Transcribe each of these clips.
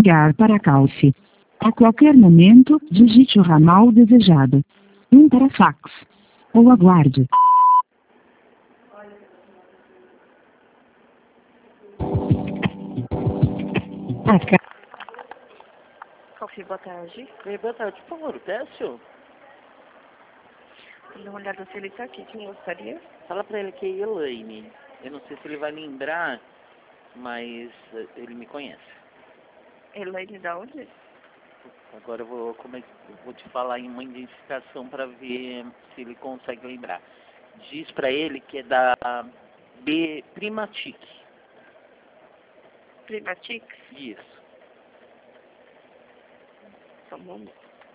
Ligar para a Calce. A qualquer momento, digite o ramal desejado. Para fax. Ou aguarde. A Calce, boa tarde. Boa tarde, por favor, Décio. Dá uma olhada se ele está aqui. Quem gostaria? Fala pra ele que é Elaine. Eu não sei se ele vai lembrar, mas ele me conhece. Elaine da onde? Agora eu vou te falar em uma identificação para ver se ele consegue lembrar. Diz pra ele que é da B Primatic. Primatic? Isso. Só um momento.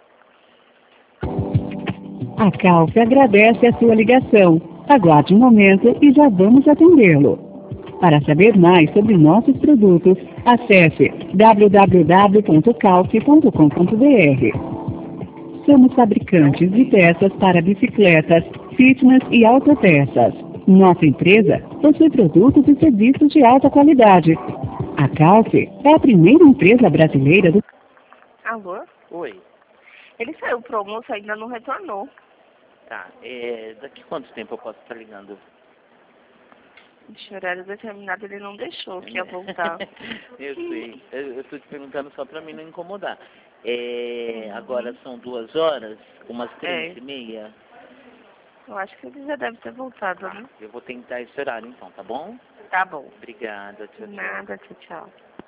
A Calce agradece a sua ligação. Aguarde um momento e já vamos atendê-lo. Para saber mais sobre nossos produtos, acesse www.calce.com.br. Somos fabricantes de peças para bicicletas, fitness e autopeças. Nossa empresa possui produtos e serviços de alta qualidade. A Calce é a primeira empresa brasileira do... Alô? Oi. Ele saiu pro almoço, ainda não retornou. Tá, daqui quanto tempo eu posso estar ligando? De horário determinado ele não deixou que ia voltar. Eu sei. Eu tô te perguntando só pra mim não incomodar. Agora são 2 horas, umas 3h30. Eu acho que ele já deve ter voltado, né? Eu vou tentar esse horário então, tá bom? Tá bom. Obrigada, tchau, tchau. Nada, tchau, tchau.